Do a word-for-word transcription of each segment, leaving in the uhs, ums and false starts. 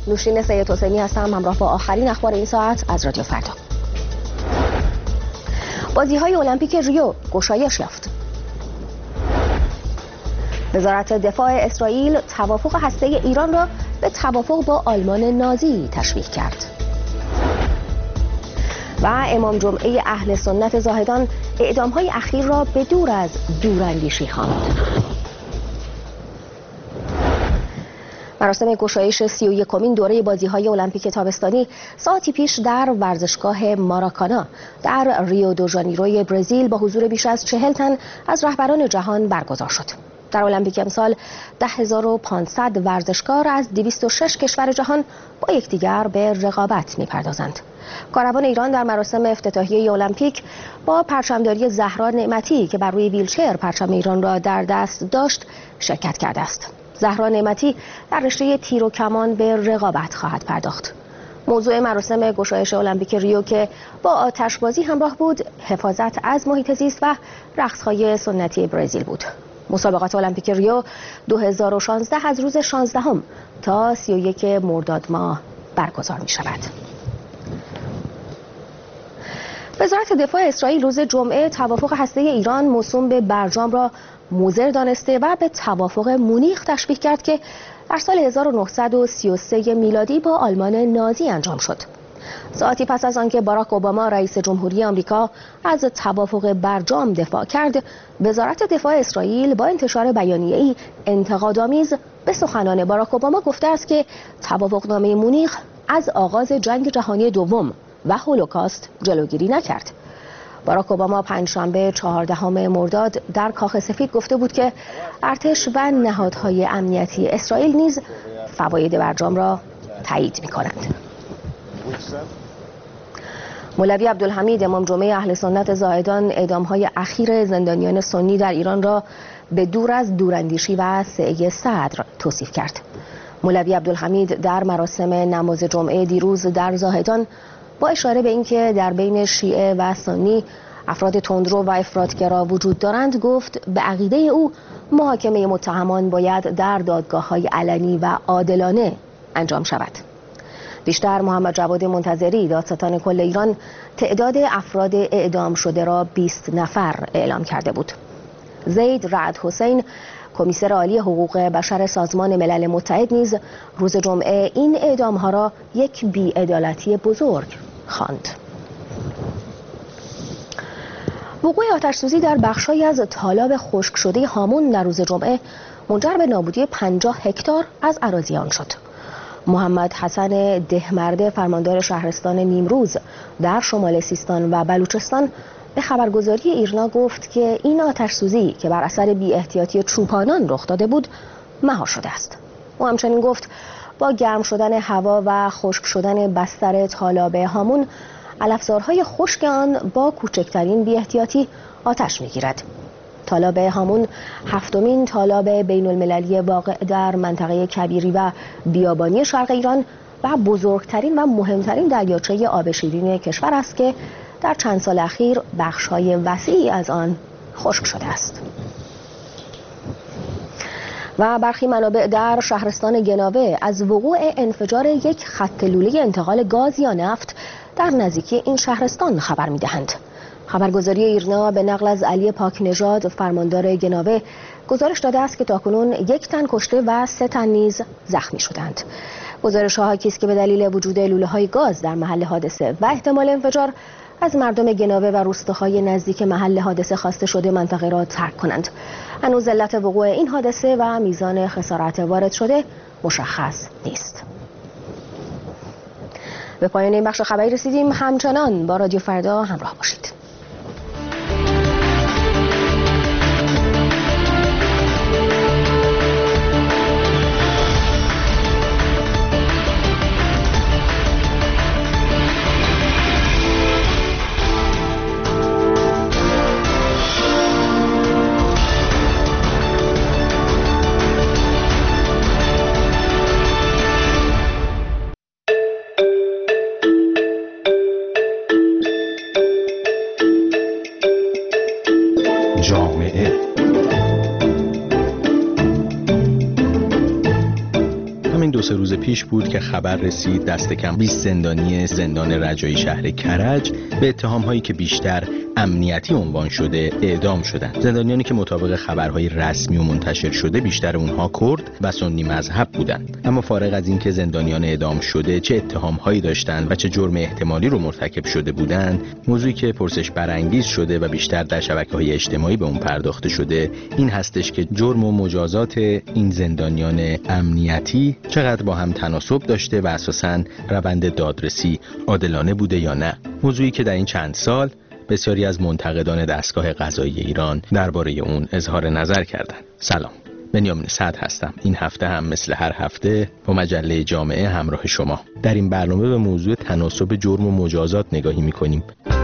نوشین سید حسینی هستم، همراه با آخرین اخبار این ساعت از رادیو فردا. بازی‌های المپیک ریو گشایش یافت. وزارت دفاع اسرائیل توافق هسته‌ای ایران را به توافق با آلمان نازی تشبیه کرد. و امام جمعه اهل سنت زاهدان اعدام‌های اخیر را به دور از دوراندیشی خواند. مراسم گشایش سی و یکمین دوره بازی‌های المپیک تابستانی ساعتی پیش در ورزشگاه ماراکانا در ریو دو ژانیروی برزیل با حضور بیش از چهل تن از رهبران جهان برگزار شد. در المپیک امسال ده هزار و پانصد ورزشکار از دویست و شش کشور جهان با یکدیگر به رقابت می‌پردازند. کاروان ایران در مراسم افتتاحیه المپیک با پرچمداری زهرا نعمتی که بر روی ویلچر پرچم ایران را در دست داشت شرکت کرده است. زهرا نعمتی در رشته تیر و کمان به رقابت خواهد پرداخت. موضوع مراسم گشایش المپیک ریو که با آتشبازی همراه بود، حفاظت از محیط زیست و رقص‌های سنتی برزیل بود. مسابقات المپیک ریو دو هزار و شانزده از روز شانزدهم تا سی و یک مرداد ماه برگزار می شود. وزارت دفاع اسرائیل روز جمعه توافق هسته‌ای ایران موسوم به برجام را مضر دانسته و به توافق مونیخ تشبیه کرد که در سال هزار و نهصد و سی و سه میلادی با آلمان نازی انجام شد. ساعتی پس از آنکه باراک اوباما رئیس جمهوری آمریکا از توافق برجام دفاع کرد، وزارت دفاع اسرائیل با انتشار بیانیه‌ای انتقادآمیز به سخنان باراک اوباما گفته است که توافقنامه مونیخ از آغاز جنگ جهانی دوم و هولوکاست جلوگیری نکرد. باراک اوباما پنجشنبه چهاردهم مرداد در کاخ سفید گفته بود که ارتش و نهادهای امنیتی اسرائیل نیز فواید برجام را تایید می‌کنند. مولوی عبدالحمید امام جمعه اهل سنت زاهدان اعدام‌های اخیر زندانیان سنی در ایران را به دور از دوراندیشی و سعی صدر توصیف کرد. مولوی عبدالحمید در مراسم نماز جمعه دیروز در زاهدان با اشاره به اینکه در بین شیعه و سنی افراد تندرو و افراطگرا وجود دارند گفت به عقیده او محاکمه متهمان باید در دادگاه‌های علنی و عادلانه انجام شود. بیشتر محمد جواد منتظری دادستان کل ایران تعداد افراد اعدام شده را بیست نفر اعلام کرده بود. زید رعد حسین کمیسر عالی حقوق بشر سازمان ملل متحد نیز روز جمعه این اعدام‌ها را یک بی‌عدالتی بزرگ خواند. وقوع آتش‌سوزی در بخش‌هایی از تالاب خشک شده هامون در روز جمعه منجر به نابودی پنجاه هکتار از اراضی آن شد. محمد حسن دهمرده فرماندار شهرستان نیمروز در شمال سیستان و بلوچستان به خبرگزاری ایرنا گفت که این آتش‌سوزی که بر اثر بی‌احتیاطی چوپانان رخ داده بود مهار شده است. او همچنین گفت با گرم شدن هوا و خشک شدن بستر تالاب هامون علفزارهای خشک آن با کوچکترین بی‌احتیاطی آتش می‌گیرد. تالاب هامون هفتمین تالاب بین المللی واقع در منطقه کبیری و بیابانی شرق ایران و بزرگترین و مهمترین دریاچه آب شیرین کشور است که در چند سال اخیر بخش‌های وسیعی از آن خشک شده است. و برخی منابع در شهرستان گناوه از وقوع انفجار یک خط لوله انتقال گاز یا نفت در نزدیکی این شهرستان خبر می‌دهند. خبرگزاری ایرنا به نقل از علی پاک نژاد فرماندار گناوه گزارش داده است که تاکنون یک تن کشته و سه تن نیز زخمی شدند. گزارش‌ها حاکی است که به دلیل وجود لوله‌های گاز در محل حادثه و احتمال انفجار از مردم گناوه و روستاهای نزدیک محل حادثه خواسته شده منطقه را ترک کنند. هنوز علت وقوع این حادثه و میزان خسارت وارد شده مشخص نیست. به پایان این بخش خبری رسیدیم. همچنان با رادیو فردا همراه باشید. پیش بود که خبر رسید دست کم بیست زندانی زندان رجایی شهر کرج به اتهام‌هایی که بیشتر امنیتی عنوان شده اعدام شدند. زندانیانی که مطابق خبرهای رسمی و منتشر شده بیشتر اونها کرد و سنی مذهب بودند. اما فارغ از اینکه زندانیان اعدام شده چه اتهام‌هایی داشتند و چه جرم احتمالی رو مرتکب شده بودند، موضوعی که پرسش برانگیز شده و بیشتر در شبکه‌های اجتماعی به اون پرداخته شده این هستش که جرم و مجازات این زندانیان امنیتی چقدر با هم تناسب داشته و اساساً روند دادرسی عادلانه بوده یا نه. موضوعی که در این چند سال بسیاری از منتقدان دستگاه قضایی ایران درباره اون اظهار نظر کردند. سلام، بنیامین سعد هستم. این هفته هم مثل هر هفته با مجله جامعه همراه شما. در این برنامه به موضوع تناسب جرم و مجازات نگاهی می‌کنیم.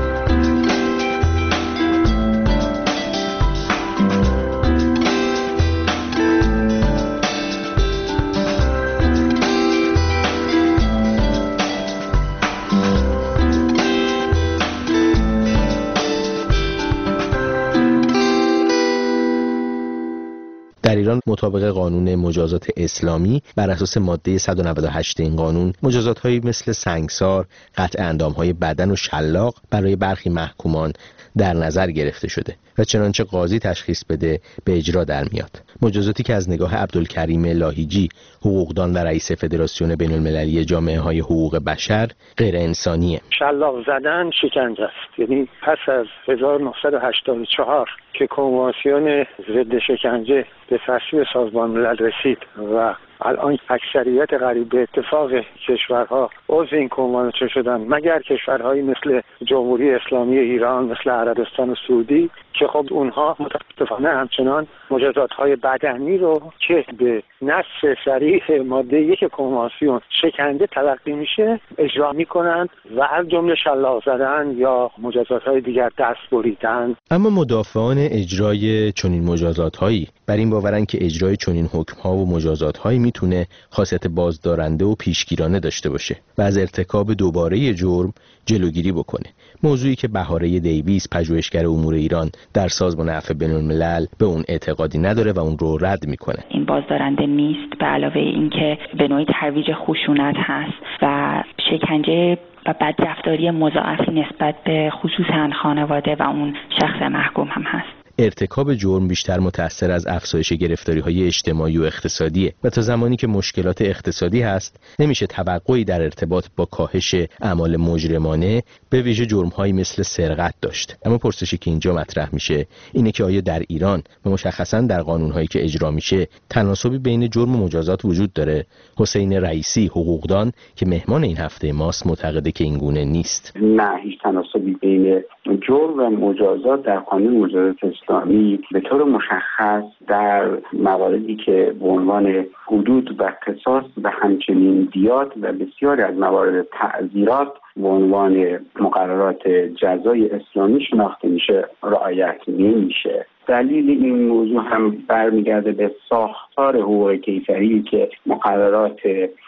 در ایران مطابق قانون مجازات اسلامی بر اساس ماده صد و نود و هشت این قانون مجازات‌هایی مثل سنگسار، قطع اندام‌های بدن و شلاق برای برخی محکومان در نظر گرفته شده و چنانچه قاضی تشخیص بده به اجرا در میاد. مجازاتی که از نگاه عبدالکریم لاهیجی، حقوقدان و رئیس فدراسیون بین‌المللی جامعه‌های حقوق بشر، غیر انسانیه. شلاق زدن شکنجه است. یعنی پس از هزار و نهصد و هشتاد و چهار که کنوانسیون ضد شکنجه به تصویب سازمان ملل رسید و الان اکثریت قریب به اتفاق کشورها عضو این کنوانسیون شدن مگر کشورهایی مثل جمهوری اسلامی ایران، مثل عربستان سعودی که خب اونها متاسفانه همچنان مجازات‌های بدنی رو که به نص صریح ماده یک کنوانسیون شکنجه تلقی میشه اجرا میکنن و از جمله شلاق زدن یا مجازات‌های دیگر دست بریدن. اما مدافعان اجرای چنین مجازات‌هایی بر این باورن که اجرای چنین حکم‌ها و مجازات‌هایی میتونه خاصیت بازدارنده و پیشگیرانه داشته باشه و از ارتکاب دوباره جرم جلوگیری بکنه. موضوعی که بهاره دیویس، پژوهشگر امور ایران در سازمان عفو بین‌الملل، به اون اعتقادی نداره و اون رو رد میکنه. این بازدارنده نیست، به علاوه اینکه به نوعی ترویج خشونت هست و شکنجه و بدرفتاری مضاعفی نسبت به خصوصاً خانواده و اون شخص محکوم هم هست. ارتکاب جرم بیشتر متأثر از افزایش گرفتاری‌های اجتماعی و اقتصادیه و تا زمانی که مشکلات اقتصادی هست نمیشه توقعی در ارتباط با کاهش اعمال مجرمانه به ویژه جرم‌هایی مثل سرقت داشت. اما پرسشی که اینجا مطرح میشه اینه که آیا در ایران و مشخصاً در قانون‌هایی که اجرا میشه تناسبی بین جرم و مجازات وجود داره؟ حسین رئیسی، حقوقدان که مهمان این هفته ماست، معتقده که این گونه نیست. نه، هیچ تناسبی بین جرم و مجازات در قانون مجازات اسلامی به طور مشخص در مواردی که به عنوان حدود و قصاص و همچنین دیات و بسیاری از موارد تعزیرات به عنوان مقررات جزای اسلامی شناخته میشه رعایت نمیشه. دلیل این موضوع هم برمیگرده به ساختار حقوق کیفری که مقررات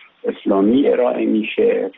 اسلامی ارائه میشه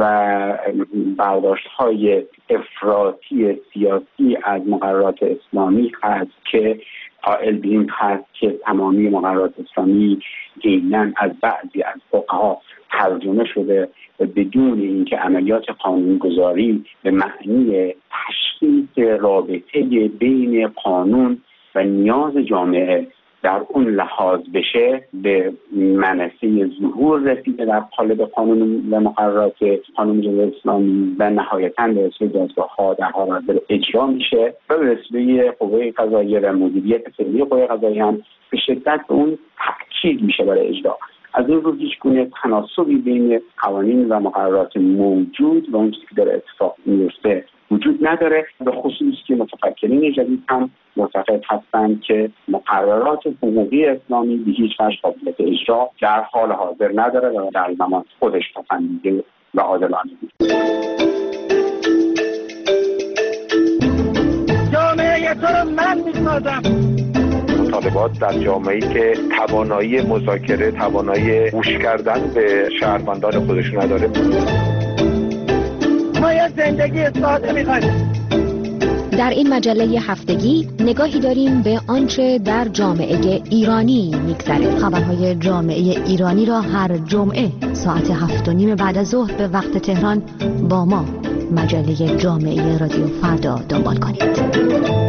و برداشت‌های افراطی سیاسی از مقررات اسلامی هست که قائل به این هست که تمامی مقررات اسلامی ضمناً از بعضی از فقها ترجمه شده و بدون اینکه عملیات قانونگذاری به معنی تشخیص رابطه بین قانون و نیاز جامعه در اون لحاظ بشه به منصه ظهور رسیده در قالب قانون و مقررات قانون جمهوری اسلامی و نهایتاً به وسیله دادگاه‌ها در حال حاضر اجرا میشه و به وسیله قوه قضاییه و مدیریت فعلی قوه قضاییه هم به شدت به اون تاکید میشه برای اجرا. از این رو هیچ گونه تناسبی بین قوانین و مقررات موجود و اون چیزی که داره اتفاق میفته وجود نداره. به خصوص که متفکرین جدید هم معتقد هستند که مقررات حقوقی اسلامی به هیچ وجه قابلیت اجرا در حال حاضر نداره و در زمان خودش پسندیده و عادلانه بود. جامعه تو رو من می‌سازم. مطالبات در جامعه‌ای که توانایی مذاکره، توانایی گوش کردن به شهروندان خودش نداره. ما یه زندگی ساده می‌خوایم. در این مجله هفتگی نگاهی داریم به آنچه در جامعه ایرانی می‌گذرد. خبرهای جامعه ایرانی را هر جمعه ساعت هفت و نیم بعد از ظهر به وقت تهران با ما مجله جامعه رادیو فردا دنبال کنید.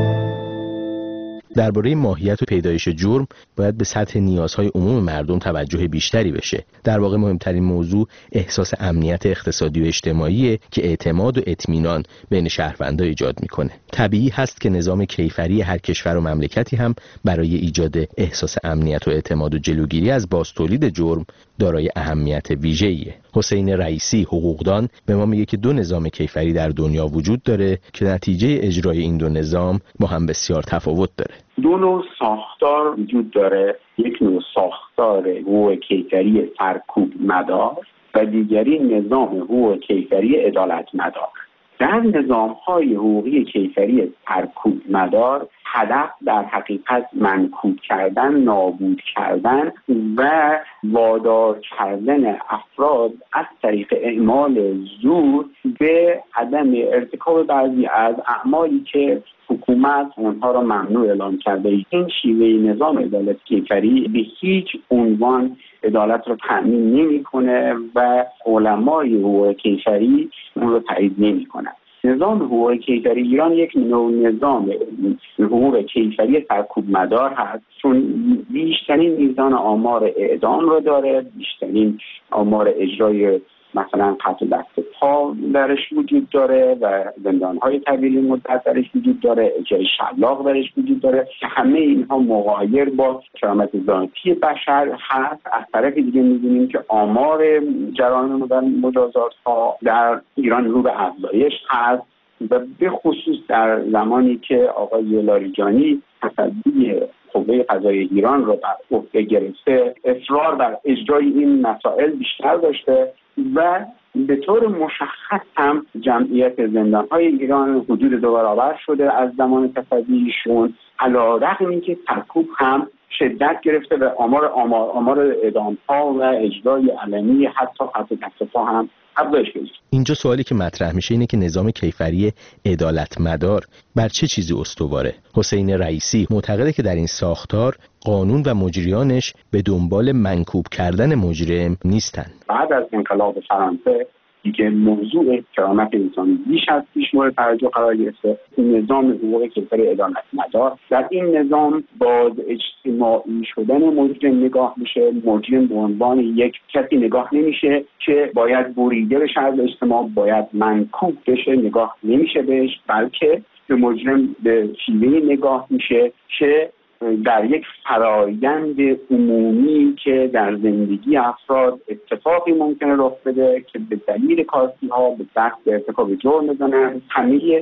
درباره ماهیت و پیدایش جرم باید به سطح نیازهای عموم مردم توجه بیشتری بشه. در واقع مهمترین موضوع احساس امنیت اقتصادی و اجتماعی که اعتماد و اطمینان بین شهروندان ایجاد میکنه. طبیعی هست که نظام کیفری هر کشور و مملکتی هم برای ایجاد احساس امنیت و اعتماد و جلوگیری از بازتولید جرم دارای اهمیت ویژه‌ایه. حسین رئیسی حقوقدان به ما میگه که دو نظام کیفری در دنیا وجود داره که نتیجه اجرای این دو نظام با هم بسیار تفاوت داره. دو نوع ساختار وجود داره، یک نوع ساختار حقوق کیفری سرکوب مدار و دیگری نظام حقوق کیفری عدالت مدار. در نظام‌های حقوقی کیفری سرکوب مدار هدف در حقیقت منکوب کردن، نابود کردن و وادار کردن افراد از طریق اعمال زور به عدم ارتکاب بعضی از اعمالی که حکومت اونها را ممنوع اعلام کرده. این شیوه نظام عدالت کیفری به هیچ عنوان عدالت را تأمین نمی‌کنه و علمای حقوق کیفری اون را تایید نمی‌کنند. نظام حقوق کیفری ایران یک نوع نظام حقوق کیفری سرکوب مدار هست، چون بیشترین میزان آمار اعدام را داره، بیشترین آمار اجرای مثلا قطع دست پا درش وجود داره و زندان‌های طویل مدت درش وجود داره، اجرای شلاق درش وجود داره که همه اینها مغایر با کرامت ذاتی بشر هست. از طرف دیگه می‌بینیم که آمار جرایم و مجازات‌ها در ایران رو به افزایش هست و به خصوص در زمانی که آقای لاریجانی تصدی قوه قضاییه ایران رو بر عهده گرفته، اصرار بر اجرای این مسائل بیشتر داشته و به طور مشخص هم جمعیت زندان‌های ایران حدود دو برابر شده از زمان تصدیشون، علی‌رغم اینکه سرکوب هم شدت گرفته و آمار آمار آمار اعدام‌ها و اجرای علنی حتی قطع دست پا هم افزایش گرفته. اینجا سوالی که مطرح میشه اینه که نظام کیفری عدالت مدار بر چه چیزی استواره؟ حسین رئیسی معتقده که در این ساختار قانون و مجریانش به دنبال منکوب کردن مجرم نیستند. بعد از انقلاب فرانسه دیگه موضوع کرامت انسانی بیش از پیش مورد توجه قرار گرفته. این نظام حقوق کیفری عدالت مدار در این نظام باز اجتماعی شدن مجرم نگاه میشه. مجرم به عنوان یک کسی نگاه نمیشه که باید بریده بشه از اجتماع، باید منکوب بشه نگاه نمیشه بهش، بلکه به مجرم به شیوه نگاه میشه که در یک فرایند عمومی که در زندگی افراد اتفاقی ممکنه رخ بده که به دلیل کاستی ها به دست ارتکاب جرم بزنن، همه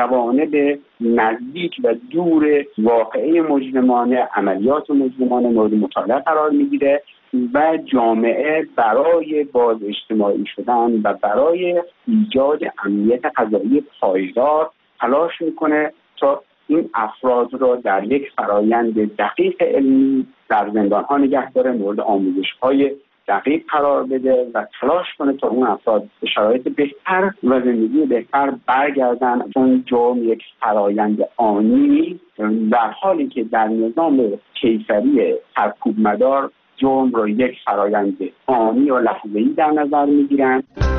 جوانب نزدیک و دور واقعه مجرمانه، عملیات مجرمانه مورد مطالعه قرار میگیره و جامعه برای باز اجتماعی شدن و برای ایجاد امنیت قضایی پایدار تلاش میکنه تا این افراد را در یک فرایند دقیق علمی در زندان‌ها نگه داره، مورد آموزش‌های دقیق قرار بده و تلاش کنه تا اون افراد به شرایط بهتر و زندگی بهتر برگردن. چون جرم یک فرایند آنی، در حالی که در نظام کیفری سرکوب مدار جرم را یک فرایند آنی و لحظه‌ای در نظر می‌گیرن.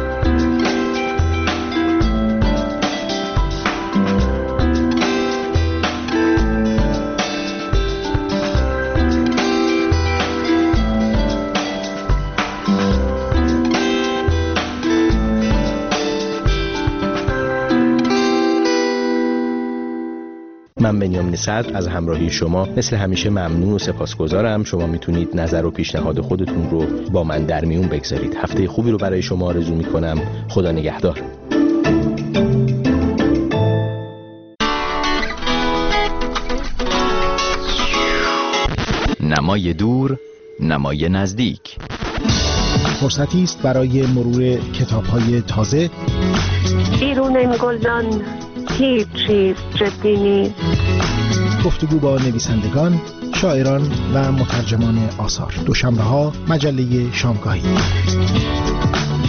من بنیامین صدر از همراهی شما مثل همیشه ممنون و سپاسگزارم. شما میتونید نظر و پیشنهاد خودتون رو با من در میون بگذارید. هفته خوبی رو برای شما آرزو میکنم. خدا نگهدار. نمای دور، نمای نزدیک. فرصتی است برای مرور کتاب‌های تازه. بیرون این گلدان هیچ چیز جدی نیست. گفتگو با نویسندگان، شاعران و مترجمان آثار. دوشنبه‌ها مجله شامگاهی.